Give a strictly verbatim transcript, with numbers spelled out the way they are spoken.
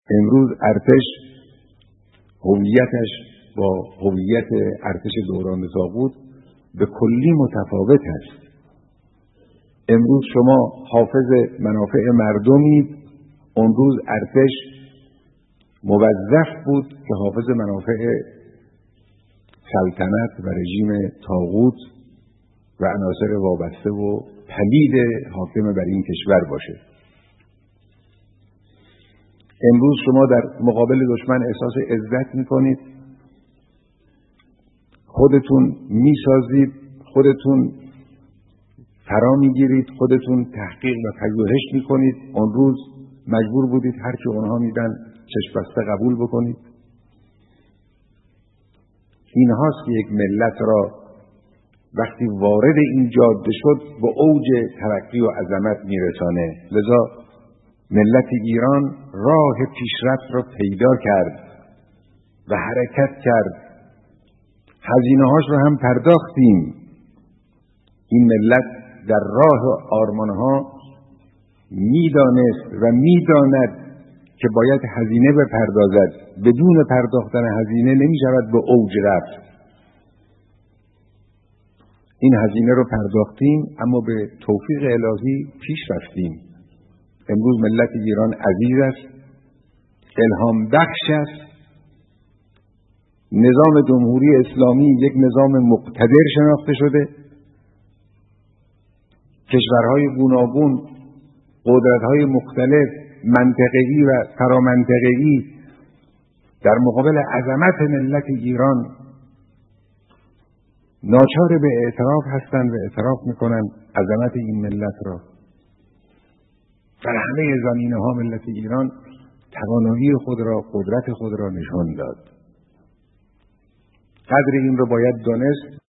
امروز ارتش هویتش با هویت ارتش دوران طاغوت به کلی متفاوت است. امروز شما حافظ منافع مردمید، اون روز ارتش موظف بود که حافظ منافع سلطنت و رژیم طاغوت و عناصر وابسته و پلید حاکم بر این کشور باشه. امروز شما در مقابل دشمن احساس عزت میکنید، خودتون میسازید، خودتون فرا میگیرید، خودتون تحقیق و پژوهش میکنید. اون روز مجبور بودید هر چی اونها میدن چشم بسته قبول بکنید. این هاست که یک ملت را وقتی وارد این جاده شد به اوج ترقی و عظمت میرسانه. لذا ملت ایران راه پیشرفت را پیدا کرد و حرکت کرد. هزینه هاش رو هم پرداختیم. این ملت در راه آرمان ها میدانست و میداند که باید هزینه بپردازد. بدون پرداختن هزینه نمی شود به اوج رفت. این هزینه رو پرداختیم، اما به توفیق الهی پیش رفتیم. امروز ملت ایران عزیز است، الهام بخش است. نظام جمهوری اسلامی یک نظام مقتدر شناخته شده. کشورهای گوناگون، قدرت‌های مختلف، منطقه‌ای و فرامنطقه‌ای در مقابل عظمت ملت ایران ناچار به اعتراف هستند و اعتراف میکنند عظمت این ملت را. در همه زمینه‌ها ملت ایران توانایی خود را، قدرت خود را نشان داد. قدر این را باید دانست.